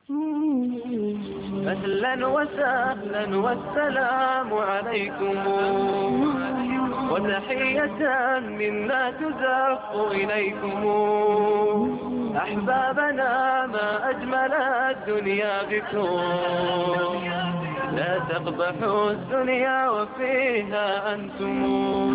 أهلا وسهلا والسلام عليكم، وتحية منا تزف إليكم. أحبابنا ما أجمل الدنيا بكم، لا تقبحوا الدنيا وفيها أنتم.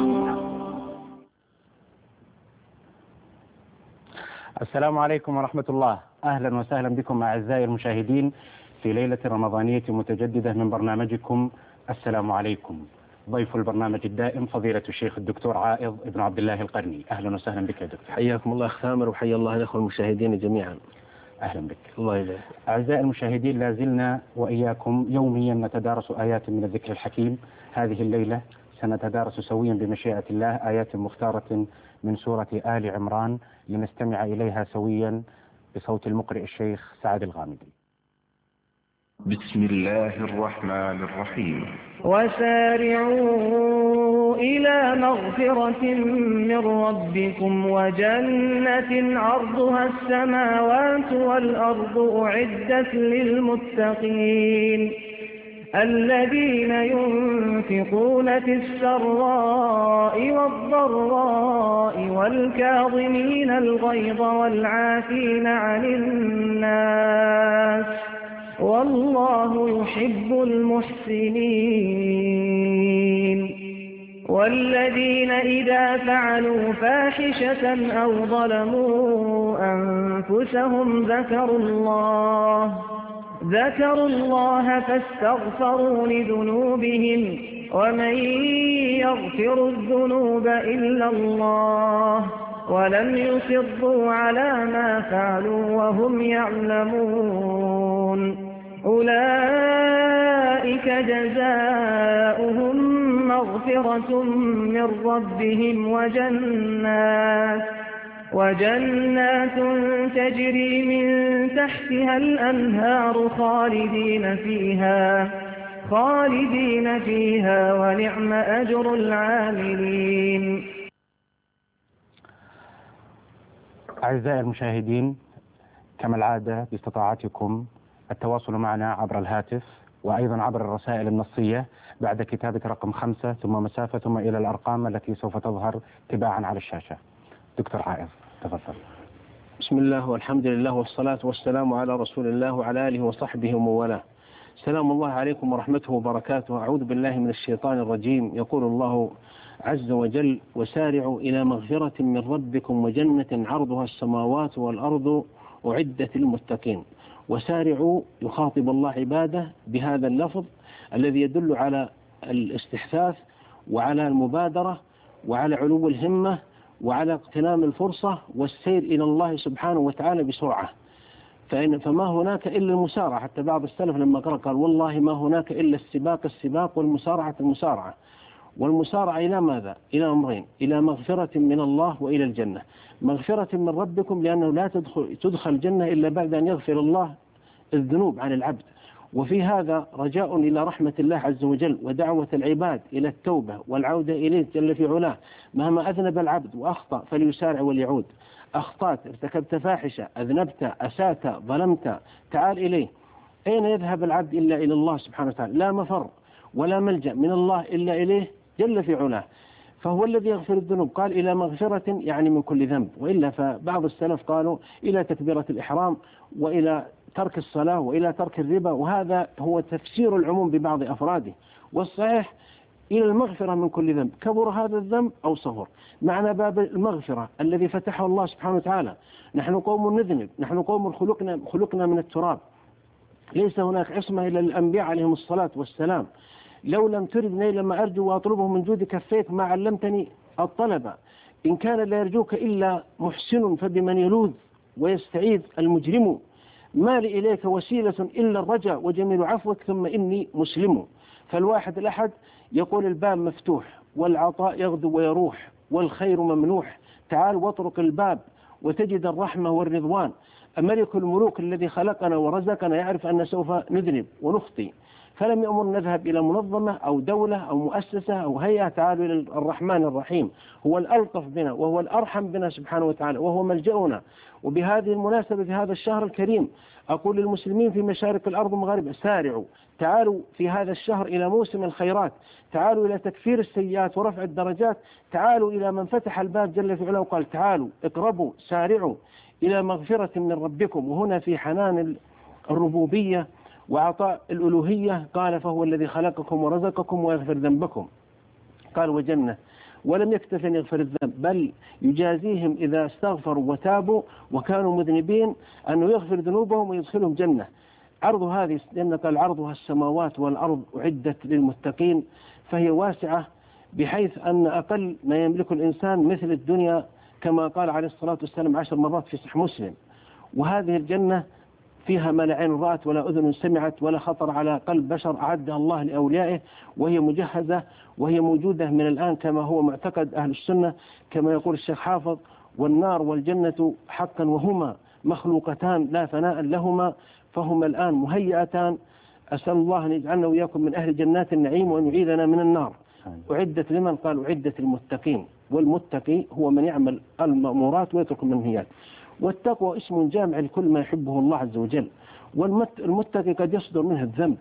السلام عليكم ورحمة الله. أهلا وسهلا بكم أعزائي المشاهدين في ليلة رمضانية متجددة من برنامجكم السلام عليكم. ضيف البرنامج الدائم فضيلة الشيخ الدكتور عائض ابن عبد الله القرني. أهلا وسهلا بك يا دكتور. حياكم الله أخ ثامر، وحيا الله الأخوة المشاهدين جميعا. أهلا بك. الله يبارك. أعزائي المشاهدين، لازلنا وإياكم يوميا نتدارس آيات من الذكر الحكيم. هذه الليلة سنتدارس سويا بمشيئة الله آيات مختارة من سورة آل عمران لنستمع إليها سويا بصوت المقرئ الشيخ سعد الغامدي. بسم الله الرحمن الرحيم. وسارعوا إلى مغفرة من ربكم وجنة عرضها السماوات والأرض أعدت للمتقين الذين ينفقون في السراء والضراء والكاظمين الغيظ والعافين عن الناس والله يحب المحسنين. والذين إذا فعلوا فاحشة أو ظلموا أنفسهم ذكروا الله فاستغفروا لذنوبهم ومن يغفر الذنوب إلا الله ولم يصروا على ما فعلوا وهم يعلمون. أولئك جزاؤهم مغفرة من ربهم وجنات تجري من تحتها الأنهار خالدين فيها ونعم أجر العاملين. أعزائي المشاهدين، كما العادة باستطاعتكم التواصل معنا عبر الهاتف وأيضا عبر الرسائل النصية بعد كتابة رقم 5 ثم مسافة ثم إلى الأرقام التي سوف تظهر تباعا على الشاشة. دكتور عائض تفضل. بسم الله والحمد لله والصلاة والسلام على رسول الله وعلى آله وصحبه وموالاه. سلام الله عليكم ورحمته وبركاته. أعوذ بالله من الشيطان الرجيم. يقول الله عز وجل: وسارعوا إلى مغفرة من ربكم وجنة عرضها السماوات والأرض أعدت للمتقين. وسارعوا يخاطب الله عباده بهذا اللفظ الذي يدل على الاستحثاث وعلى المبادرة وعلى علو الهمة وعلى اغتنام الفرصة والسير إلى الله سبحانه وتعالى بسرعة. فما هناك إلا المسارعة. حتى بعض السلف لما قال والله ما هناك إلا السباق والمسارعة. والمسارعة إلى ماذا؟ إلى أمرين: إلى مغفرة من الله وإلى الجنة. مغفرة من ربكم لأنه لا تدخل الجنة إلا بعد أن يغفر الله الذنوب عن العبد، وفي هذا رجاء إلى رحمة الله عز وجل ودعوة العباد إلى التوبة والعودة إليه جل في علاه. مهما أذنب العبد وأخطأ فليسارع وليعود. أخطأت، ارتكبت فاحشة، أذنبت، أسأت، ظلمت، تعال إليه. أين يذهب العبد إلا إلى الله سبحانه وتعالى؟ لا مفر ولا ملجأ من الله إلا إليه جل في علاه، فهو الذي يغفر الذنوب. قال إلى مغفرة يعني من كل ذنب، وإلا فبعض السلف قالوا إلى تكبيرة الإحرام وإلى ترك الصلاة وإلى ترك الربا، وهذا هو تفسير العموم ببعض أفراده. والصحيح إلى المغفرة من كل ذنب، كبر هذا الذنب أو صغر. معنى باب المغفرة الذي فتحه الله سبحانه وتعالى. نحن قوم نذنب، نحن قوم خلقنا من التراب، ليس هناك عصمة إلا الأنبياء عليهم الصلاة والسلام. لو لم ترد نيل ما أرجو وأطلبه من جود كفيك ما علمتني الطلبة. إن كان لا يرجوك إلا محسن فبمن يلوذ ويستعيذ المجرم. ما لي إليك وسيلة إلا الرجاء وجميل عفوك ثم إني مسلم. فالواحد الأحد يقول الباب مفتوح والعطاء يغدو ويروح والخير ممنوح. تعال واطرق الباب وتجد الرحمة والرضوان. ملك الملوك الذي خلقنا ورزقنا يعرف أن سوف نذنب ونخطي، فلم يأمر نذهب إلى منظمة أو دولة أو مؤسسة أو هيئة. تعالوا إلى الرحمن الرحيم، هو الألطف بنا وهو الأرحم بنا سبحانه وتعالى وهو ملجأنا. وبهذه المناسبة في هذا الشهر الكريم أقول للمسلمين في مشارق الأرض ومغاربها: سارعوا، تعالوا في هذا الشهر إلى موسم الخيرات، تعالوا إلى تكفير السيئات ورفع الدرجات، تعالوا إلى من فتح الباب جل في علاه وقال: تعالوا اقربوا سارعوا إلى مغفرة من ربكم. وهنا في حنان الربوبية وعطاء الألوهية قال: فهو الذي خلقكم ورزقكم ويغفر ذنبكم. قال: وجنة. ولم يكتف أن يغفر الذنب، بل يجازيهم إذا استغفروا وتابوا وكانوا مذنبين أنه يغفر ذنوبهم ويدخلهم جنة. عرض هذه الجنة قال: عرضها السماوات والأرض أعدت للمتقين، فهي واسعة بحيث أن أقل ما يملك الإنسان مثل الدنيا، كما قال عليه الصلاة والسلام 10 مرات في صحيح مسلم. وهذه الجنة فيها ما لا عين رأت ولا أذن سمعت ولا خطر على قلب بشر، أعدها الله لأوليائه، وهي مجهزة وهي موجودة من الآن كما هو معتقد أهل السنة، كما يقول الشيخ حافظ: والنار والجنة حقا وهما مخلوقتان لا فناء لهما، فهما الآن مهيئتان. أسأل الله أن يجعلنا وإياكم من أهل جنات النعيم وأن يعيذنا من النار. أعدت لمن؟ قال: أعدت المتقين. والمتقي هو من يعمل المأمورات ويترك المنهيات. والتقوى اسم جامع لكل ما يحبه الله عز وجل. والمتقي قد يصدر منه الذنب،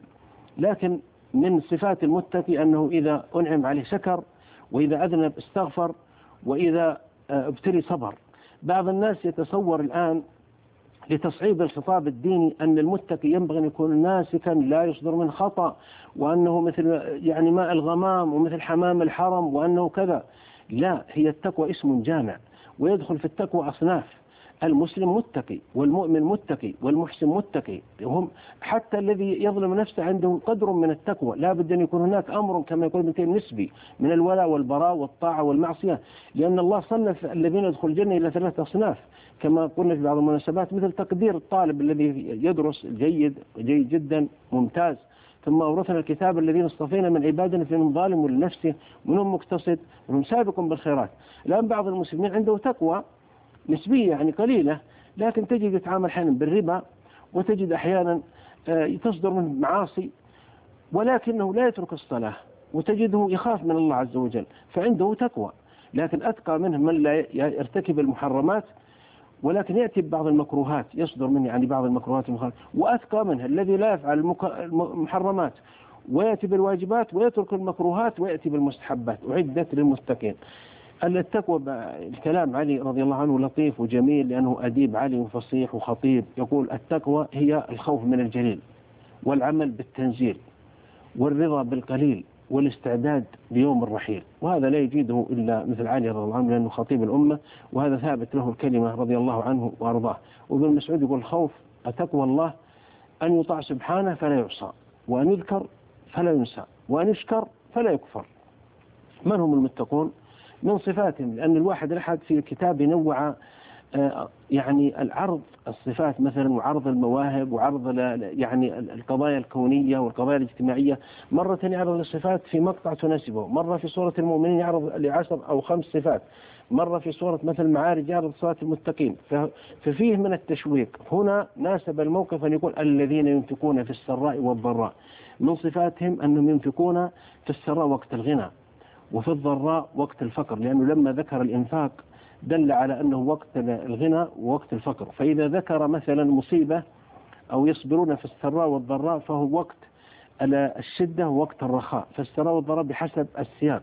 لكن من صفات المتقي أنه إذا أنعم عليه شكر، وإذا أذنب استغفر، وإذا ابتلي صبر. بعض الناس يتصور الآن لتصعيد الخطاب الديني أن المتقي ينبغي أن يكون ناسكا لا يصدر من خطأ، وأنه مثل يعني ماء الغمام ومثل حمام الحرم وأنه كذا. لا، هي التقوى اسم جامع، ويدخل في التقوى أصناف: المسلم متقي، والمؤمن متقي، والمحسن متقي. هم حتى الذي يظلم نفسه عنده قدر من التقوى. لا بد أن يكون هناك أمر كما يقول ابن تيمية نسبي من الولاء والبراء والطاعة والمعصية، لأن الله صنف الذين يدخل الجنة إلى 3 أصناف كما قلنا في بعض المناسبات، مثل تقدير الطالب الذي يدرس جيد جدا ممتاز، ثم أورثنا الكتاب الذين اصطفينا من عبادنا فمنهم ظالم لنفسه ومنهم مقتصد ومنهم سابق بالخيرات. الآن بعض المسلمين عنده تقوى نسبية يعني قليلة، لكن تجد يتعامل أحيانا بالربا، وتجد أحيانا تصدر منه معاصي، ولكنه لا يترك الصلاة، وتجده يخاف من الله عز وجل، فعنده تقوى. لكن أتقى منه من لا يرتكب المحرمات ولكن يأتي ببعض المكروهات، يصدر منه يعني بعض المكروهات المخالفة. وأتقى منه الذي لا يفعل المحرمات ويأتي بالواجبات ويترك المكروهات ويأتي بالمستحبات. أعدت للمتقين. التقوى الكلام علي رضي الله عنه لطيف وجميل، لأنه أديب علي وفصيح وخطيب، يقول: التقوى هي الخوف من الجليل، والعمل بالتنزيل، والرضا بالقليل، والاستعداد ليوم الرحيل. وهذا لا يجيده إلا مثل علي رضي الله عنه، لأنه خطيب الأمة، وهذا ثابت له الكلمة رضي الله عنه وأرضاه. وابن مسعود يقول: الخوف تقوى الله أن يطاع سبحانه فلا يعصى، وأن يذكر فلا ينسى، وأن يشكر فلا يكفر. من هم المتقون؟ من صفاتهم، لأن الواحد الأحد في الكتاب ينوع يعني العرض الصفات مثلا، وعرض المواهب، وعرض يعني القضايا الكونية والقضايا الاجتماعية. مرة يعرض الصفات في مقطع تناسبه، مرة في سورة المؤمنين يعرض ل10 أو 5 صفات، مرة في سورة مثل المعارج يعرض صفات المتقين. ففيه من التشويق. هنا ناسب الموقف أن يقول: الذين ينفقون في السراء والضراء. من صفاتهم أنهم ينفقون في السراء وقت الغنى، وفي الضراء وقت الفقر، لأنه لما ذكر الإنفاق دل على أنه وقت الغنى ووقت الفقر. فإذا ذكر مثلا مصيبة أو يصبرون في السراء والضراء فهو وقت الشدة ووقت الرخاء، فالسراء والضراء بحسب السياق.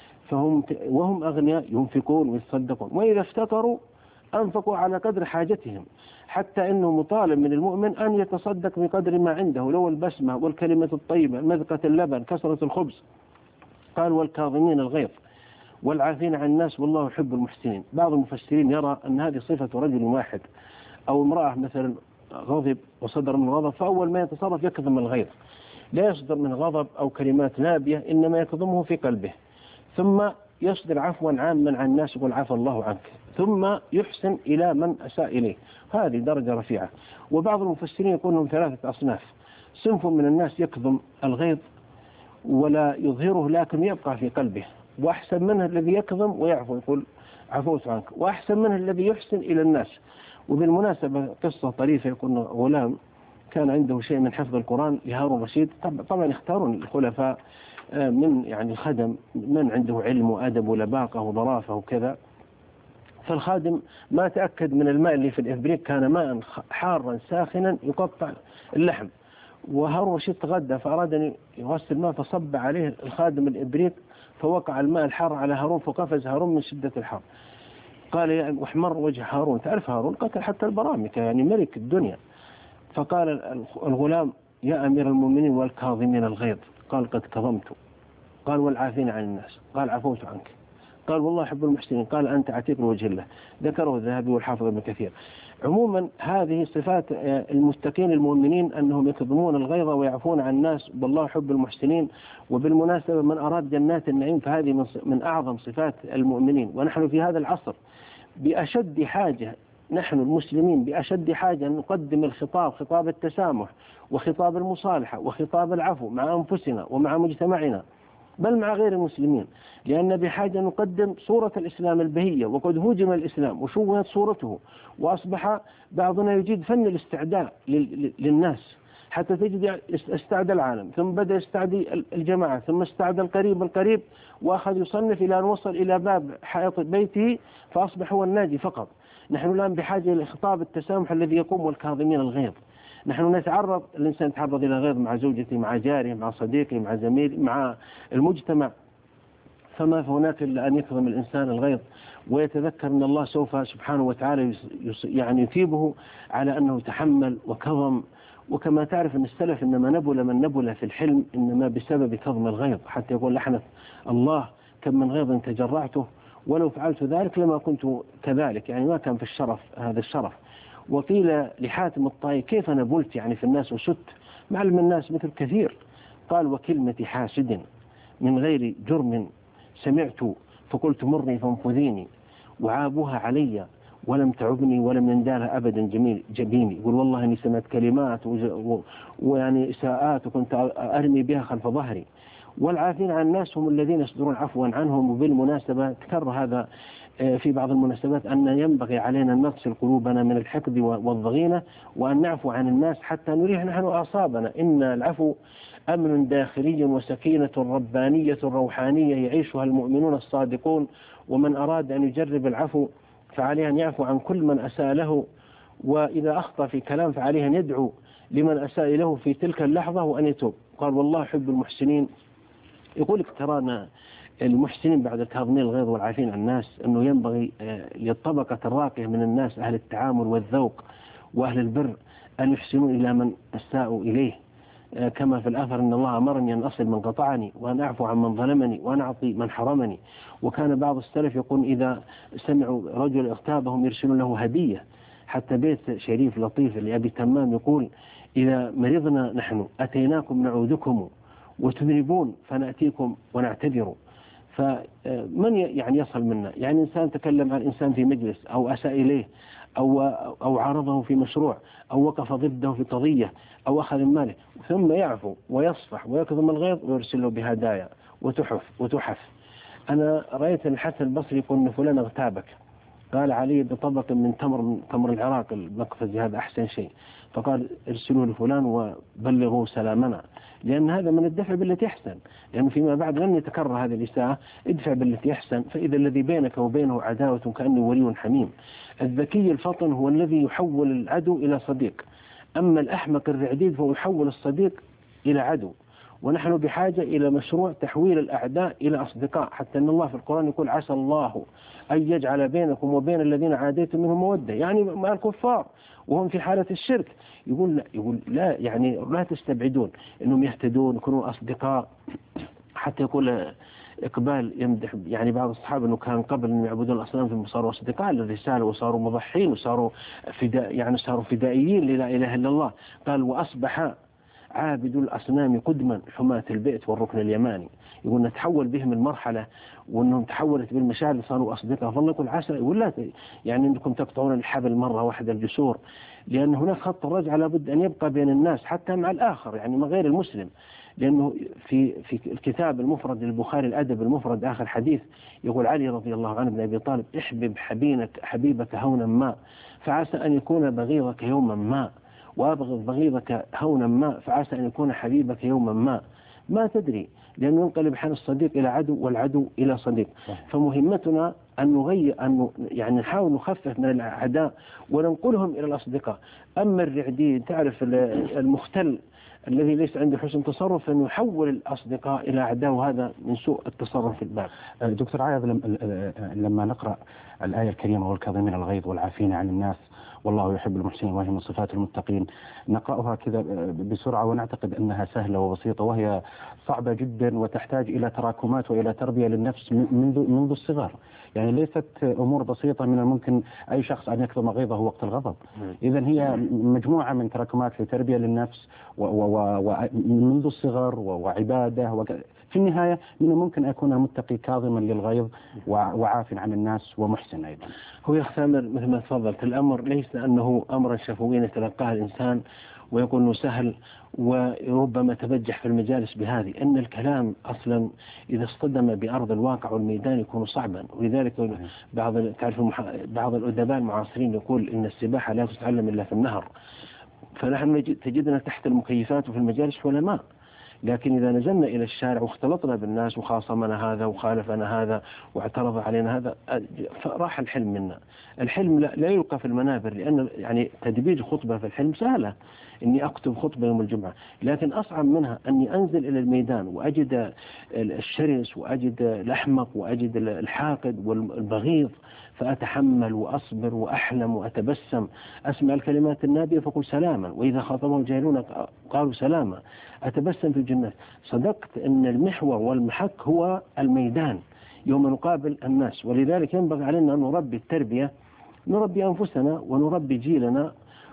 وهم أغنياء ينفقون ويتصدقون، وإذا افتقروا أنفقوا على قدر حاجتهم، حتى أنه مطالب من المؤمن أن يتصدق بقدر ما عنده، لو البسمة والكلمة الطيبة، مذقة اللبن، كسرة الخبز. قال: والكاظمين الغيظ والعافين عن الناس والله يحب المحسنين. بعض المفسرين يرى أن هذه صفة رجل واحد أو امرأة مثلا غضب وصدر من غضب، فأول ما يتصرف يكظم الغيظ، لا يصدر من غضب أو كلمات نابية، إنما يكظمه في قلبه، ثم يصدر عفوا عاما عن الناس يقول: عفى الله عنك، ثم يحسن إلى من أساء إليه. هذه درجة رفيعة. وبعض المفسرين يقولون 3 أصناف: صنف من الناس يكظم الغيظ ولا يظهره لكن يبقى في قلبه، وأحسن منه الذي يكظم ويعفو يقول: عفوت عنك. وأحسن منه الذي يحسن إلى الناس، وبالمناسبة قصة طريفة، يكون غلام كان عنده شيء من حفظ القرآن لهارون الرشيد. طبعا يختارون الخلفاء من يعني الخدم من عنده علم وأدب ولباقة وظرافة وكذا. فالخادم ما تأكد من الماء اللي في الإبريق، كان ماء حارا ساخنا يقطع اللحم، وهارون الرشيد تغدى فأراد أن يغسل الماء، فصب عليه الخادم الإبريق فوقع الماء الحار على هارون، فقفز هارون من شدة الحر. قال يا واحمر وجه هارون، تعرف هارون قتل حتى البرامكة يعني ملك الدنيا. فقال الغلام يا أمير المؤمنين والكاظمين الغيظ. قال قد كظمت. قال والعافين عن الناس. قال عفوت عنك. قال والله أحب المحسنين. قال أنت عتيق لوجه الله. ذكره الذهبي والحافظ ابن كثير. عموما هذه صفات المتقين المؤمنين، أنهم يكظمون الغيظ ويعفون عن الناس، والله يحب المحسنين. وبالمناسبة من أراد جنات النعيم فهذه من أعظم صفات المؤمنين. ونحن في هذا العصر بأشد حاجة، نحن المسلمين بأشد حاجة أن نقدم الخطاب، خطاب التسامح وخطاب المصالحة وخطاب العفو مع أنفسنا ومع مجتمعنا، بل مع غير المسلمين، لأن بحاجة نقدم صورة الإسلام البهية. وقد هوجم الإسلام وشوهت صورته، وأصبح بعضنا يجيد فن الاستعداء للناس، حتى تجد استعدى العالم، ثم بدأ يستعدي الجماعة، ثم استعدى القريب، وأخذ يصنف إلى أن وصل إلى باب حائط بيته فأصبح هو الناجي فقط. نحن الآن بحاجة لخطاب التسامح الذي يقوم والكاظمين الغيظ. نحن الإنسان يتعرض إلى غيظ مع زوجته، مع جاره، مع صديقه، مع زميله، مع المجتمع، فما هناك إلا أن يكظم الإنسان الغيظ ويتذكر أن الله سوف سبحانه وتعالى يعني يثيبه على أنه تحمل وكظم. وكما تعرف أن السلف إنما نبل من نبل في الحلم إنما بسبب كظم الغيظ، حتى يقول لحنة الله كم من غيظ تجرعته ولو فعلت ذلك لما كنت كذلك، يعني ما كان في الشرف هذا الشرف. وقيل لحاتم الطائي كيف نبلت يعني في الناس وست معلم الناس مثل كثير. قال وكلمة حاسد من غير جرم سمعت فقلت مرني فانفذيني، وعابوها علي ولم تعبني ولم يندالها أبدا جبيني. يقول والله أني سمعت كلمات ويعني إساءات وكنت أرمي بها خلف ظهري. والعافين عن الناس هم الذين يصدرون عفوا عنهم. وبالمناسبة تكرر هذا في بعض المناسبات أن ينبغي علينا أن نغسل قلوبنا من الحقد والضغينة، وأن نعفو عن الناس حتى نريح نحن أعصابنا. إن العفو أمن داخلي وسكينة ربانية روحانية يعيشها المؤمنون الصادقون. ومن أراد أن يجرب العفو فعليه أن يعفو عن كل من أساء له، وإذا أخطأ في كلام فعليه أن يدعو لمن أساء له في تلك اللحظة وأن يتوب. قال والله يحب المحسنين. يقول اقترانا المحسنين بعد الكاظمين الغيظ والعافين عن الناس أنه ينبغي للطبقة الراقية من الناس أهل التعامل والذوق وأهل البر أن يحسنوا إلى من أساءوا إليه، كما في الآثر أن الله أمرني أن أصل من قطعني وأن أعفو عن من ظلمني وأن أعطي من حرمني. وكان بعض السلف يقول إذا سمعوا رجل اغتابهم يرسلون له هدية. حتى بيت شريف لطيف لأبي تمام يقول إذا مرضنا نحن أتيناكم نعودكم وتذنبون فنأتيكم ونعتذر. فمن يعني يصل منا؟ يعني إنسان تكلم عن إنسان في مجلس أو أساء إليه أو عارضه في مشروع أو وقف ضده في قضية أو أخذ ماله، ثم يعفو ويصفح ويكظم الغيظ ويرسل له بهدايا وتحف. أنا رأيت الحسن البصري يقول إن فلان اغتابك، قال علي بطبق من تمر العراق المقفزي هذا أحسن شيء، فقال ارسلوا لفلان وبلغوا سلامنا، لأن هذا من الدفع بالتي يحسن، لأنه فيما بعد لن يتكرر هذه الإساءة. ادفع بالتي يحسن فإذا الذي بينك وبينه عداوة كأنه ولي حميم. الذكي الفطن هو الذي يحول العدو إلى صديق، أما الأحمق الرعديد فهو يحول الصديق إلى عدو. ونحن بحاجة إلى مشروع تحويل الأعداء إلى أصدقاء، حتى أن الله في القرآن يقول عسى الله أن يجعل بينكم وبين الذين عاديتم منهم مودة، يعني مع الكفار وهم في حالة الشرك. يقول لا يعني لا تستبعدون أنهم يهتدون يكونون أصدقاء. حتى يقول إقبال يمدح يعني بعض الصحابة أنه كان قبل أن يعبدون الأصنام ثم صاروا أصدقاء للرسالة وصاروا مضحين وصاروا صاروا فدائيين للا إله إلا الله. قال وأصبح عابد الأصنام قدما حماة البيت والركن اليماني. يقول نتحول بهم المرحلة وأنهم تحولت بالمشاعر صاروا أصدقاء. فالله يقول عسى يقول لا يعني أنكم تقطعون الحبل مرة واحدة الجسور، لأن هناك خط الرجعة لابد أن يبقى بين الناس حتى مع الآخر يعني مع غير المسلم. لأنه في الكتاب المفرد للبخاري الأدب المفرد آخر حديث يقول علي رضي الله عنه بن أبي طالب: احبب حبيبك هونا ما فعسى أن يكون بغيضك يوما ما، وأبغض بغيضك هونا ما فعسى أن يكون حبيبك يوما ما تدري، لأنه ينقلب حال الصديق إلى عدو والعدو إلى صديق. فمهمتنا أن نغير، يعني نحاول نخفف من الأعداء وننقلهم إلى الأصدقاء. أما الرعدين تعرف المختل الذي ليس عنده حسن تصرف أن يحول الأصدقاء إلى أعداء، وهذا من سوء التصرف في الباب. دكتور عايض، لما نقرأ الآية الكريمة والكاظمين الغيظ والعافين عن الناس والله يحب المحسنين وهي من صفات المتقين، نقرأها كذا بسرعة ونعتقد أنها سهلة وبسيطة، وهي صعبة جدا وتحتاج إلى تراكمات وإلى تربية للنفس منذ الصغر. يعني ليست أمور بسيطة من الممكن أي شخص أن يكظم غيظه وقت الغضب. إذن هي مجموعة من تراكمات لتربية للنفس ومنذ الصغر وعبادة. في النهاية من الممكن أن يكون المتقي كاظما للغيظ وعاف عن الناس ومحسن أيضا. هو يا سامر مثل ما تفضلت، الأمر ليس أنه أمرا شفويا يتلقاه الإنسان ويقول أنه سهل وربما تبجح في المجالس بهذه، أن الكلام أصلا إذا اصطدم بأرض الواقع والميدان يكون صعبا. ولذلك بعض الأدباء المعاصرين يقول إن السباحة لا تتعلم إلا في النهر، فنحن تجدنا تحت المكيفات وفي المجالس حلماء، لكن إذا نزلنا إلى الشارع واختلطنا بالناس وخاصمنا هذا وخالفنا هذا واعترض علينا هذا راح الحلم منا. الحلم لا يلقى في المنابر، لأن يعني تدبيج خطبة في الحلم سهلة، إني أكتب خطبة يوم الجمعة، لكن أصعب منها أني أنزل إلى الميدان وأجد الشرس وأجد الأحمق وأجد الحاقد والبغيض، فأتحمل وأصبر وأحلم وأتبسم، أسمع الكلمات النابية فقل سلاما، وإذا خاطبهم الجاهلون قالوا سلاما، أتبسم في الجنة. صدقت أن المحور والمحك هو الميدان يوم نقابل الناس. ولذلك ينبغي علينا أن نربي التربية، نربي أنفسنا ونربي جيلنا،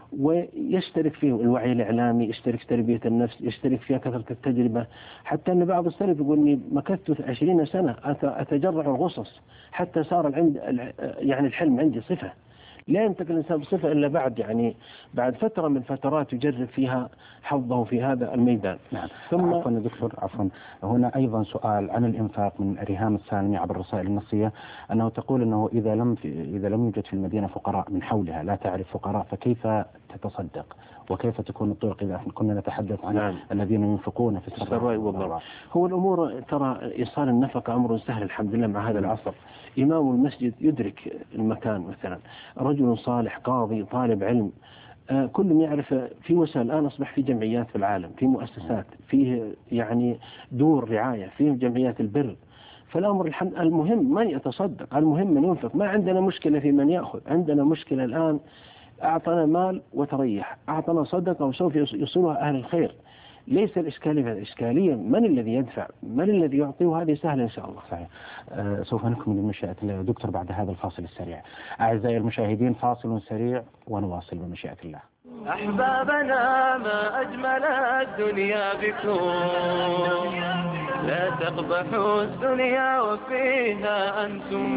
ويشترك فيه الوعي الإعلامي، يشترك في تربية النفس، يشترك فيها كثرة التجربة. حتى أن بعض السلف يقول إني مكثت 20 سنة أتجرع الغصص حتى صار يعني الحلم عندي صفة. لا ينتقل الإنسان بصفة إلا بعد فترة من فترات يجرب فيها حظه في هذا الميدان. نعم. ثم عفوا دكتور، عفوا، هنا أيضا سؤال عن الإنفاق من ريهام السالمي عبر الرسائل النصية، أنه تقول أنه إذا لم يوجد في المدينة فقراء من حولها لا تعرف فقراء، فكيف تتصدق وكيف تكون الطرق إذا كنا نتحدث عن نعم. الذين ينفقون في السراء والضراء؟ هو الأمور ترى إيصال النفقة أمر سهل الحمد لله مع هذا العصر. إمام المسجد يدرك المكان، مثلا رجل صالح قاضي طالب علم، كل يعرف في وسائل. الآن أصبح في جمعيات في العالم، في مؤسسات، فيه يعني دور رعاية، فيه جمعيات البر. فالأمر المهم من يتصدق، المهم من ينفق. ما عندنا مشكلة في من يأخذ، عندنا مشكلة الآن أعطنا مال وتريح، أعطنا صدقة وسوف يصلها أهل الخير. ليس الإشكالية من الذي يدفع، من الذي يعطي، وهذه سهلة إن شاء الله. صحيح. سوف نكمل بمشيئة الله دكتور بعد هذا الفاصل السريع. أعزائي المشاهدين، فاصل سريع ونواصل بمشيئة الله. أحبابنا ما أجمل الدنيا بكم، لا تقبحوا الدنيا وفيها أنتم.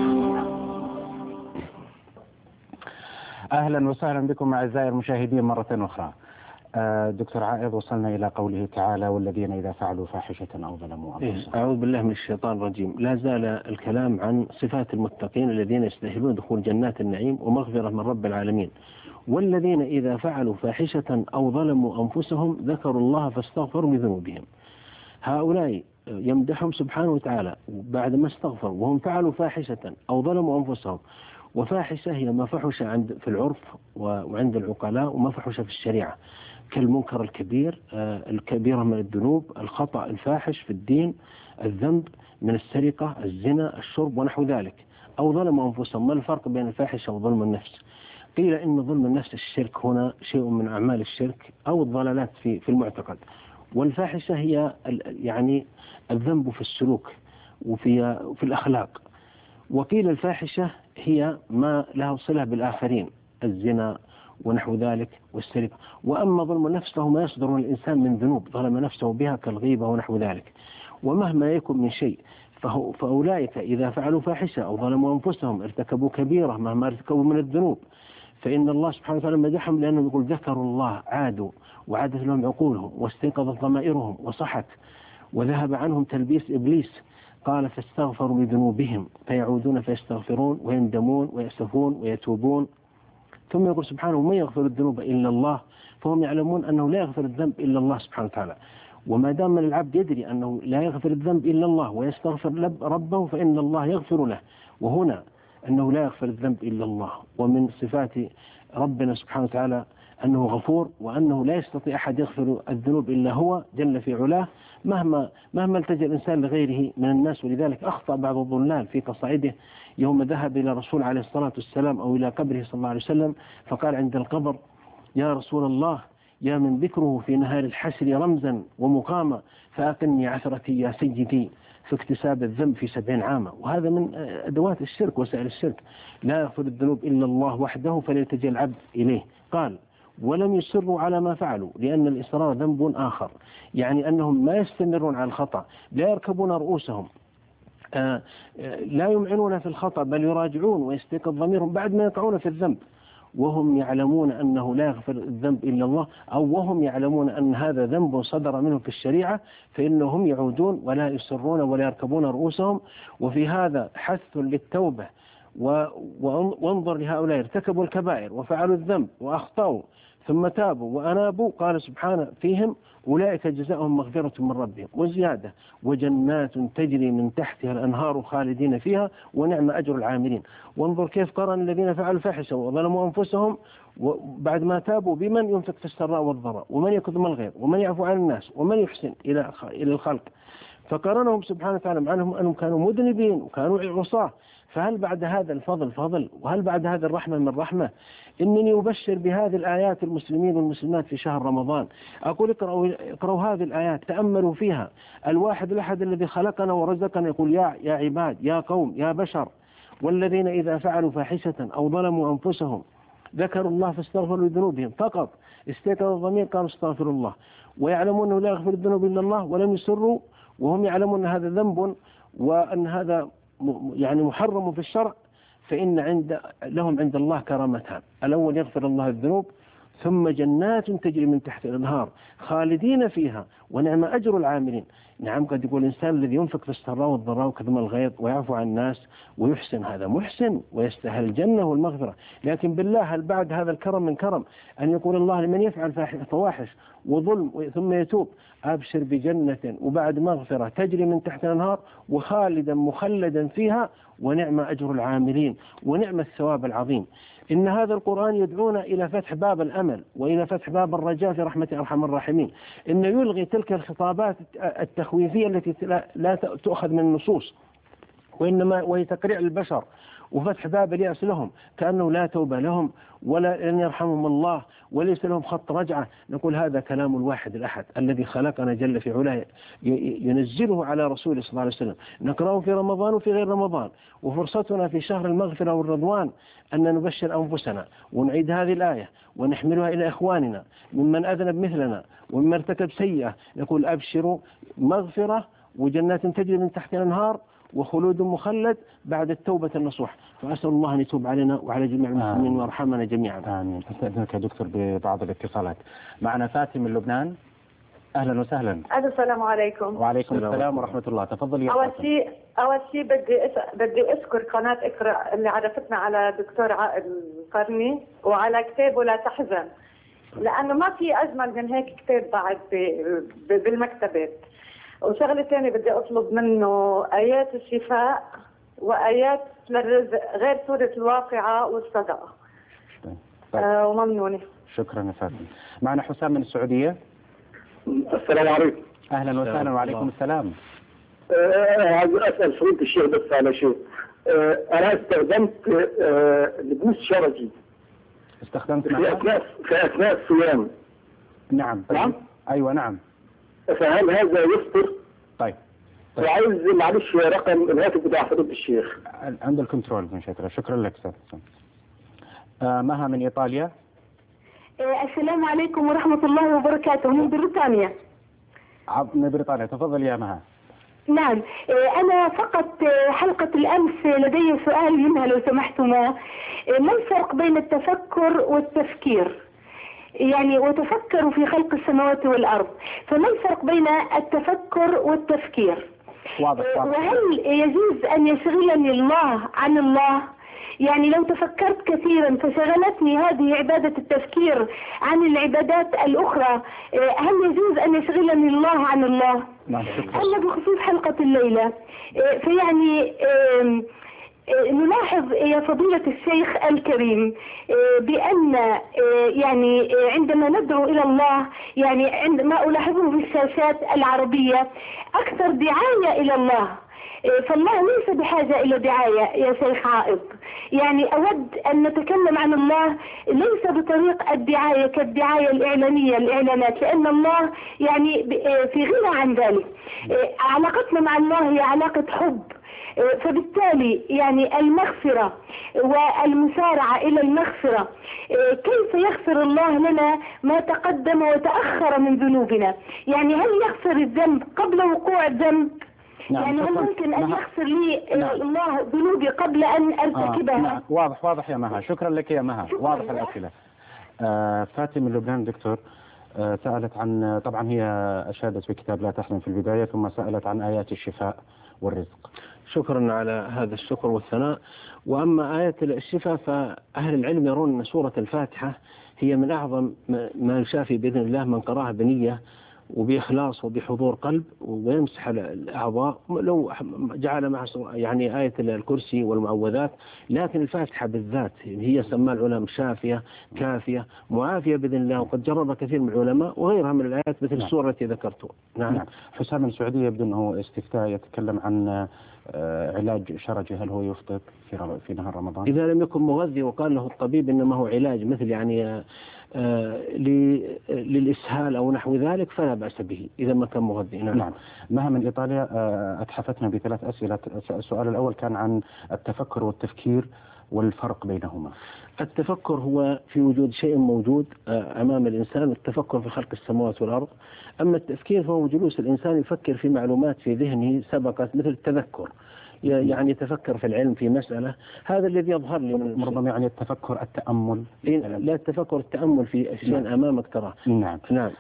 أهلا وسهلا بكم أعزائي المشاهدين مرة أخرى. دكتور عائض، وصلنا إلى قوله تعالى: والذين إذا فعلوا فاحشة أو ظلموا أنفسهم. أعوذ بالله من الشيطان الرجيم. لا زال الكلام عن صفات المتقين الذين يستاهلون دخول جنات النعيم ومغفرة من رب العالمين. والذين إذا فعلوا فاحشة أو ظلموا أنفسهم ذكروا الله فاستغفروا لذنوبهم. هؤلاء يمدحهم سبحانه وتعالى بعد ما استغفروا وهم فعلوا فاحشة أو ظلموا أنفسهم. وفاحشة هي ما فحش في العرف وعند العقلاء، وما فحش في الشريعة، كالمنكر الكبير، الكبيرة من الذنوب، الخطأ الفاحش في الدين، الذنب من السرقة، الزنا، الشرب ونحو ذلك. أو ظلموا أنفسهم. ما الفرق بين الفاحشة وظلم النفس؟ قيل إن ظلم النفس الشرك، هنا شيء من أعمال الشرك أو الضلالات في المعتقد. والفاحشة هي يعني الذنب في السلوك وفي الأخلاق. وقيل الفاحشة هي ما لها صلة بالآخرين، الزنا ونحو ذلك والسرقة. وأما ظلم النفس فهو ما يصدر من الإنسان من ذنوب ظلم نفسه بها كالغيبة ونحو ذلك. ومهما يكن من شيء فأولئك إذا فعلوا فاحشة أو ظلموا أنفسهم ارتكبوا كبيرة مهما ارتكبوا من الذنوب، فإن الله سبحانه وتعالى مدحهم لأنهم يقول ذكروا الله عادوا وعادت لهم عقولهم واستيقظت ضمائرهم وصحت وذهب عنهم تلبيس إبليس. قال فاستغفروا لذنوبهم فيعودون فيستغفرون ويندمون ويأسفون ويتوبون. ثم يقول سبحانه من يغفر الذنوب إلا الله، فهم يعلمون أنه لا يغفر الذنب إلا الله سبحانه وتعالى. وما دام العبد يدري أنه لا يغفر الذنب إلا الله ويستغفر ربه فإن الله يغفر له. وهنا أنه لا يغفر الذنب إلا الله، ومن صفات ربنا سبحانه وتعالى أنه غفور، وأنه لا يستطيع أحد يغفر الذنوب إلا هو جل في علاه مهما التجأ الإنسان لغيره من الناس. ولذلك أخطأ بعض الضلال في قصائده يوم ذهب إلى الرسول عليه الصلاة والسلام أو إلى قبره صلى الله عليه وسلم فقال عند القبر يا رسول الله يا من ذكره في نهار الحشر رمزا ومقاما فأقني عثرتي يا سيدي في اكتساب الذنب في 70 عاما. وهذا من أدوات الشرك وسائل الشرك. لا يغفر الذنوب إلا الله وحده فليلتجئ العبد إليه. قال ولم يصروا على ما فعلوا لأن الإصرار ذنب آخر، يعني أنهم ما يستمرون على الخطأ، لا يركبون رؤوسهم، لا يمعنون في الخطأ بل يراجعون ويستيقظ ضميرهم بعد ما يقعون في الذنب وهم يعلمون أنه لا يغفر الذنب إلا الله، أو وهم يعلمون أن هذا ذنب صدر منهم في الشريعة فإنهم يعودون ولا يصرون ولا يركبون رؤوسهم. وفي هذا حث للتوبة. وانظر لهؤلاء ارتكبوا الكبائر وفعلوا الذنب وأخطأوا ثم تابوا وأنابوا. قال سبحانه فيهم أولئك جزاؤهم مغفرة من ربهم وزيادة وجنات تجري من تحتها الأنهار خالدين فيها ونعم أجر العاملين. وانظر كيف قرن الذين فعلوا الفاحشة وظلموا أنفسهم بعد ما تابوا بمن ينفق في السراء والضراء ومن يكظم الغيظ ومن يعفو عن الناس ومن يحسن إلى الخلق. فقرنهم سبحانه وتعالى مع أنهم كانوا مذنبين وكانوا عصاة. فهل بعد هذا الفضل فضل وهل بعد هذا الرحمة من رحمة؟ إنني أبشر بهذه الآيات المسلمين والمسلمات في شهر رمضان. أقول اقرأوا هذه الآيات تأملوا فيها. الواحد الأحد الذي خلقنا ورزقنا يقول يا عباد يا قوم يا بشر والذين إذا فعلوا فاحشة أو ظلموا أنفسهم ذكروا الله فاستغفروا لذنوبهم فقط استيقظ الضمير قالوا استغفر الله ويعلمون أنه لا يغفر الذنوب إلا الله ولم يسروا وهم يعلمون أن هذا ذنب وأن هذا يعني محرم في الشرع. فإن لهم عند الله كرامتان. الأول يغفر الله الذنوب ثم جنات تجري من تحت الأنهار خالدين فيها ونعم أجر العاملين. نعم قد يقول الإنسان الذي ينفق في السراء والضراء وكظم الغيظ ويعفو عن الناس ويحسن هذا محسن ويستاهل الجنة والمغفرة. لكن بالله هل بعد هذا الكرم من كرم أن يقول الله لمن يفعل فواحش وظلم ثم يتوب أبشر بجنة وبعد مغفرة تجري من تحت الأنهار وخالدا مخلدا فيها ونعم أجر العاملين ونعم الثواب العظيم. إن هذا القرآن يدعونا إلى فتح باب الأمل وإلى فتح باب الرجاء في رحمة أرحم الراحمين. إنه يلغي تلك الخطابات التخويفية التي لا تؤخذ من النصوص وإنما وهي تقريع البشر وفتح باب اليأس لهم كأنه لا توبة لهم ولا أن يرحمهم الله وليس لهم خط رجعة. نقول هذا كلام الواحد الأحد الذي خلقنا جل في علاه ينزله على رسوله صلى الله عليه وسلم. نقرأه في رمضان وفي غير رمضان. وفرصتنا في شهر المغفرة والرضوان أن نبشر أنفسنا ونعيد هذه الآية ونحملها إلى إخواننا ممن أذنب مثلنا ومن ارتكب سيئة. نقول أبشروا مغفرة وجنات تجري من تحت الأنهار وخلود مخلد بعد التوبة النصوح. فأسأل الله أن يتوب علينا وعلى جميع المسلمين ويرحمنا جميعا. آمين. أستأذنك يا دكتور ببعض الاتصالات. معنا فاتن من لبنان. أهلا وسهلا. السلام عليكم. وعليكم السلام ورحمة الله. تفضل يا أول شيء بدي أشكر قناة اقرأ اللي عرفتنا على دكتور عائد القرني وعلى كتابه لا تحزن، لأنه ما في أجمل من هيك كتاب بعد بالمكتبات. وشغلة ثانية بدي أطلب منه آيات الشفاء وآيات للرزق غير سورة الواقعة والصدقة. وممنونة. شكرا يا فاتن. معنا حسام من السعودية. السلام عليكم. أهلا وسهلا. وعليكم السلام. عايز أسأل فضيلة الشيخ بس على شيء. أنا استخدمت لبوس شرجي. استخدمت في أثناء الصيام. نعم. نعم. أيوة نعم. فهل هذا يفطر؟ طيب. وعايز معلش رقم الهاتف بتاع فضيلة الشيخ. عند الكنترول من شكرا. شكرا لك أستاذ. مها من إيطاليا. السلام عليكم ورحمة الله وبركاته. من بريطانيا. من بريطانيا. تفضل يا مها. نعم. أنا فقط حلقة الأمس لدي سؤال منها لو سمحتما. ما الفرق بين التفكر والتفكير؟ يعني وتفكروا في خلق السماوات والأرض، فما الفرق بين التفكر والتفكير؟ واضح. وهل يجوز أن يشغلني الله عن الله؟ يعني لو تفكرت كثيرا فشغلتني هذه عبادة التفكير عن العبادات الأخرى، هل يجوز أن يشغلني الله عن الله؟ أما بخصوص حلقة الليلة، فيعني نلاحظ يا فضيلة الشيخ الكريم بأن يعني عندما ندعو إلى الله، يعني عندما ألاحظه في الشاشات العربية أكثر دعاية إلى الله، فالله ليس بحاجة إلى دعاية يا شيخ عائض. يعني أود أن نتكلم عن الله ليس بطريق الدعاية كالدعاية الإعلانية الإعلانات، لأن الله يعني في غنى عن ذلك. علاقتنا مع الله هي علاقة حب، فبالتالي يعني المغفرة والمسارعة إلى المغفرة، كيف يغفر الله لنا ما تقدم وتأخر من ذنوبنا؟ يعني هل يغفر الذنب قبل وقوع الذنب؟ نعم. يعني هل ممكن أن يغفر لي الله ذنوبي قبل أن أرتكبها؟ نعم. واضح يا مها، شكرا لك يا مها، واضح الأسئلة. فاتن من لبنان دكتور سألت عن، طبعا هي أشادت بكتاب لا تحزن في البداية، ثم سألت عن آيات الشفاء والرزق. شكرا على هذا الشكر والثناء. وأما آية الشفاء فأهل العلم يرون أن سورة الفاتحة هي من أعظم ما يشافي بإذن الله من قرأها بنية وبإخلاص وبحضور قلب ويمسح الأعضاء، لو جعل مع يعني آية الكرسي والمعوذات، لكن الفاتحة بالذات هي سماها العلماء شافية كافية معافية بإذن الله، وقد جربها كثير من العلماء وغيرها من الآيات مثل السورة التي ذكرتها. نعم. حسام من السعودية يبدو أنه استفتاء يتكلم عن علاج شرجي، هل هو يفطر في نهار رمضان؟ إذا لم يكن مغذي وقال له الطبيب إنما هو علاج مثل يعني للإسهال أو نحو ذلك فلا بأس به إذا ما كان مغذي. نعم. مها من إيطاليا أتحفتنا بثلاث أسئلة. السؤال الأول كان عن التفكر والتفكير والفرق بينهما. التفكر هو في وجود شيء موجود أمام الإنسان، التفكر في خلق السماوات والأرض. أما التفكير فهو جلوس الإنسان يفكر في معلومات في ذهنه سبقت، مثل التذكر، يعني يتفكر في العلم في مسألة، هذا الذي يظهر لي من ربما يعني التفكر التأمل. لا، التفكر التأمل في شيء أمامك تراه. نعم.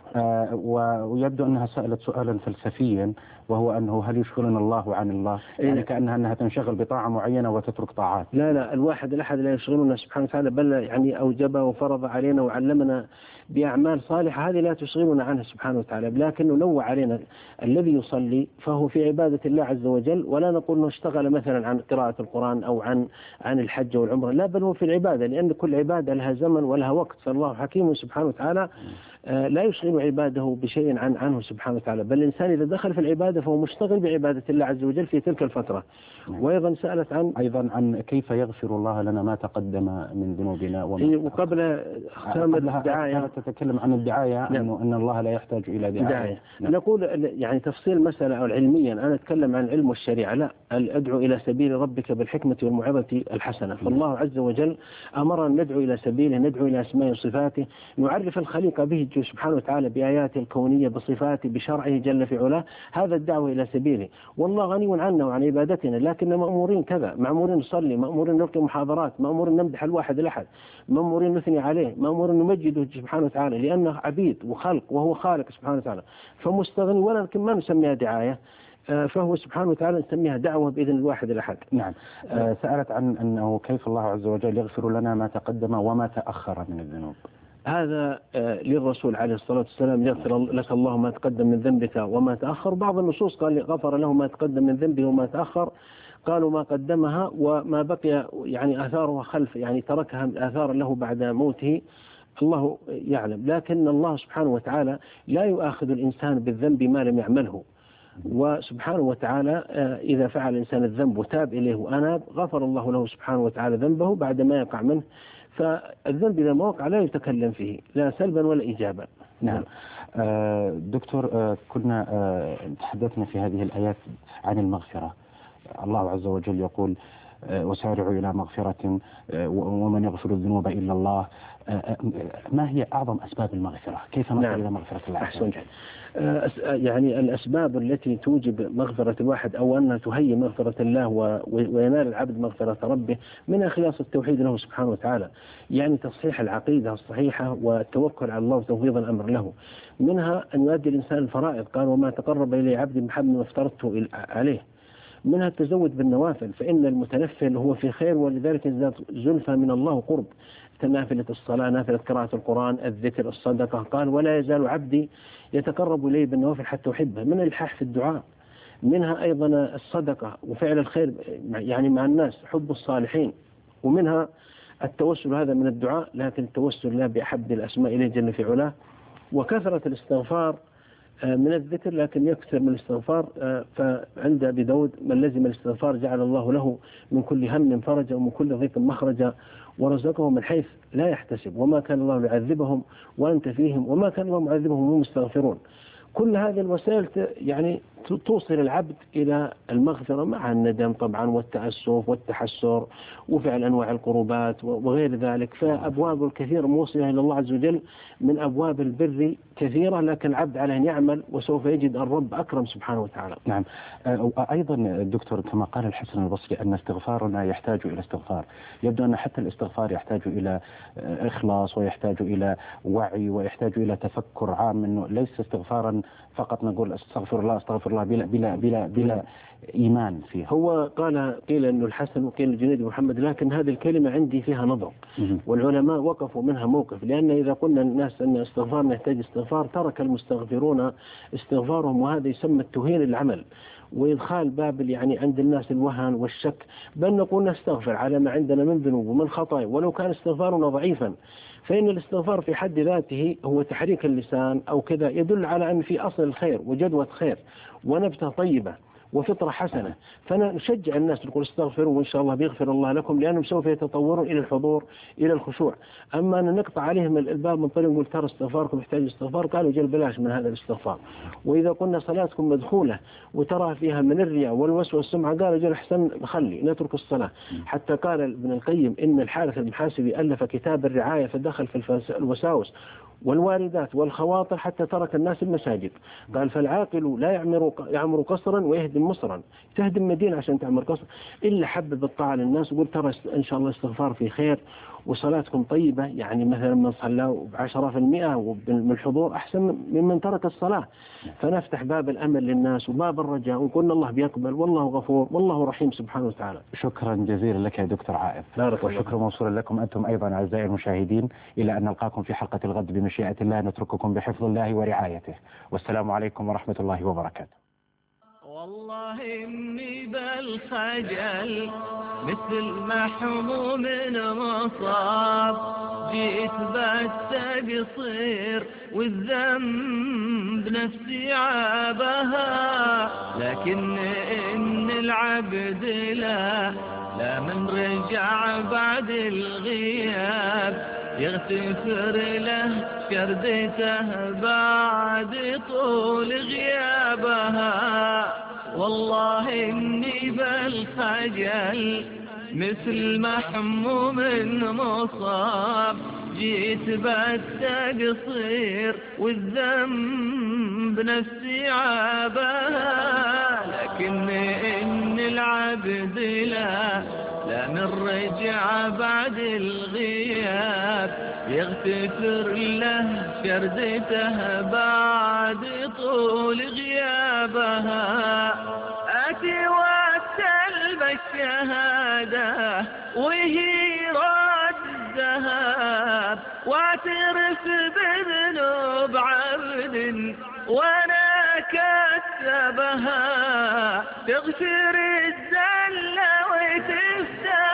ويبدو أنها سألت سؤالا فلسفيا، وهو أنه هل يشغلنا الله عن الله؟ يعني كأنها أنها تنشغل بطاعة معينة وتترك طاعات. لا، الواحد الأحد لا يشغلنا سبحانه وتعالى، بل يعني أوجب وفرض علينا وعلمنا بأعمال صالحة، هذه لا تشغلنا عنها سبحانه وتعالى، لكنه نوع علينا. الذي يصلي فهو في عبادة الله عز وجل، ولا نقول أنه اشتغل مثلا عن قراءة القرآن أو عن الحج والعمرة، لا، بل هو في العبادة، لأن كل عبادة لها زمن ولها وقت، فالله حكيم سبحانه وتعالى لا يشغل عباده بشيء عنه سبحانه وتعالى، بل الإنسان إذا دخل في العبادة فهو مشتغل بعبادة الله عز وجل في تلك الفترة. وأيضا سألت عن كيف يغفر الله لنا ما تقدم من ذنوبنا وقبل ختام الدعاية تتكلم عن الدعاية، أن الله لا يحتاج إلى دعاية. نقول يعني تفصيل مسألة أو علميا، أنا أتكلم عن العلم والشريعة، لا، أدعو إلى سبيل ربك بالحكمة والموعظة الحسنة. فالله عز وجل أمرنا ندعو إلى سبيله، ندعو إلى أسماء وصفاته، نعرف الخليقة به سبحانه وتعالى بآياته الكونية بصفاته بشرعه جل في علاه، هذا الدعوة إلى سبيله، والله غني عنا وعن عبادتنا، لكن مأمورين كذا، مأمورين نصلي، مأمورين نلقي محاضرات، مأمورين نمدح الواحد الأحد، مأمورين نثني عليه، مأمورين نمجده سبحانه وتعالى، لأنه عبيد وخلق وهو خالق سبحانه وتعالى، فمستغني، ولكن ما نسميها دعاية، فهو سبحانه وتعالى نسميها دعوة بإذن الواحد الأحد. نعم. سألت عن أنه كيف الله عز وجل يغفر لنا ما تقدم وما تأخر من الذنوب. هذا للرسول عليه الصلاة والسلام، يغفر لك الله ما تقدم من ذنبك وما تأخر. بعض النصوص قال غفر له ما تقدم من ذنبه وما تأخر، قالوا ما قدمها وما بقي يعني آثارها خلف، يعني تركها آثارا له بعد موته، الله يعلم. لكن الله سبحانه وتعالى لا يؤاخذ الإنسان بالذنب ما لم يعمله، وسبحانه وتعالى إذا فعل الإنسان الذنب وتاب إليه وأناب غفر الله له سبحانه وتعالى ذنبه بعد ما يقع منه. فالذنب إذا ما وقع لا يتكلم فيه لا سلبا ولا إيجابا. نعم. دكتور، كنا تحدثنا في هذه الآيات عن المغفرة. الله عز وجل يقول وسارعوا إلى مغفرة ومن يغفر الذنوب إلا الله. ما هي أعظم أسباب المغفرة؟ كيف نصل إلى مغفرة الله؟ أحسن. يعني الأسباب التي توجب مغفرة الواحد أو أنها تهيئ مغفرة الله وينال العبد مغفرة ربه، من إخلاص التوحيد له سبحانه وتعالى، يعني تصحيح العقيدة الصحيحة والتوكل على الله وتفويض الأمر له. منها أن يؤدي الإنسان الفرائض، قال وما تقرب إلي عبدي بحب ما افترضته عليه. منها التزود بالنوافل، فإن المتنفل هو في خير ولذلك ازداد زلفى من الله قرب، كنافلة الصلاة، نافلة قراءة القرآن، الذكر، الصدقة. قال ولا يزال عبدي يتقرب إليه بالنوافل حتى أحبه. من الإلحاح في الدعاء. منها أيضا الصدقة وفعل الخير يعني مع الناس، حب الصالحين. ومنها التوسل، هذا من الدعاء، لكن التوسل لا بأحب الأسماء إليه جل في علاه. وكثرة الاستغفار من الذكر، لكن يكثر من الاستغفار. فعند أبي داود من لزم الاستغفار جعل الله له من كل هم فرجا ومن كل ضيق مخرجا ورزقهم من حيث لا يحتسب وما كان الله يعذبهم وأنت فيهم وما كان الله معذبهم وهم مستغفرون. كل هذه الوسائل يعني توصل العبد إلى المغفرة مع الندم طبعا والتأسف والتحسر وفعل أنواع القربات وغير ذلك. فأبواب الكثير موصلة إلى الله عز وجل من أبواب البر كثيرة، لكن العبد عليه أن يعمل وسوف يجد الرب أكرم سبحانه وتعالى. نعم. أيضا الدكتور كما قال الحسن البصري أن استغفارنا يحتاج إلى استغفار. يبدو أن حتى الاستغفار يحتاج إلى إخلاص ويحتاج إلى وعي ويحتاج إلى تفكر عام، أنه ليس استغفارا فقط نقول استغفر الله استغفر الله بلا إيمان فيه. هو قيل أنه الحسن وقيل الجنيد محمد، لكن هذه الكلمة عندي فيها نظر، والعلماء وقفوا منها موقف. لأن إذا قلنا الناس أن استغفارنا يحتاج استغفار، ترك المستغفرون استغفارهم، وهذا يسمى التهين العمل وإدخال باب يعني عند الناس الوهن والشك، بل نقول نستغفر على ما عندنا من ذنوب ومن خطايا ولو كان استغفارنا ضعيفا. فإن الاستغفار في حد ذاته هو تحريك اللسان أو كذا، يدل على أن في أصل الخير وجدوى خير ونبتة طيبة وفطرة حسنة. فنشجع الناس نقول استغفروا وإن شاء الله بيغفر الله لكم، لأنهم سوف يتطورون إلى الحضور إلى الخشوع. أما أن نقطع عليهم الباب من طريق نقول ترى استغفاركم يحتاج استغفار، قالوا جل بلاش من هذا الاستغفار. وإذا قلنا صلاتكم مدخولة وترى فيها من الرياء والوسوسة والسمعة، قالوا جل أحسن خلي نترك الصلاة. حتى قال ابن القيم إن الحارث المحاسبي ألف كتاب الرعاية فدخل في الوساوس والواردات والخواطر حتى ترك الناس المساجد. قال فالعاقل لا يعمر قصرا ويهدم مصرا، تهدم مدينة عشان تعمر قصر، إلا حبب الطاعة للناس وقل ترى إن شاء الله استغفار في خير وصلاتكم طيبة. يعني مثلا من صلى ب10% ومن الحضور أحسن ممن ترك الصلاة. فنفتح باب الأمل للناس وباب الرجاء ونقول الله بيقبل والله غفور والله رحيم سبحانه وتعالى. شكرا جزيلا لك يا دكتور عائف، وشكرا موصولا لكم أنتم أيضا أعزائي المشاهدين. إلى أن نلقاكم في حلقة الغد بمشيئة الله، نترككم بحفظ الله ورعايته، والسلام عليكم ورحمة الله وبركاته. والله إني بالخجل مثل محموم مصاب، جيت بستقصير والذنب نفسي عابها، لكن إن العبد لا من رجع بعد الغياب يغتفر له كردته بعد طول غيابها. والله إني بالخجل مثل محموم مصاب، جيت بستقصير والذنب نفسي عابها، لكن إن العبد لا من رجع بعد الغياب يغتفر له شردته بعد طول غيابها. أتي وأكتلب الشهادة وهي راد الذهاب، واعترف بذنوب عبد وانا كتبها، تغفر الزلة وتفتح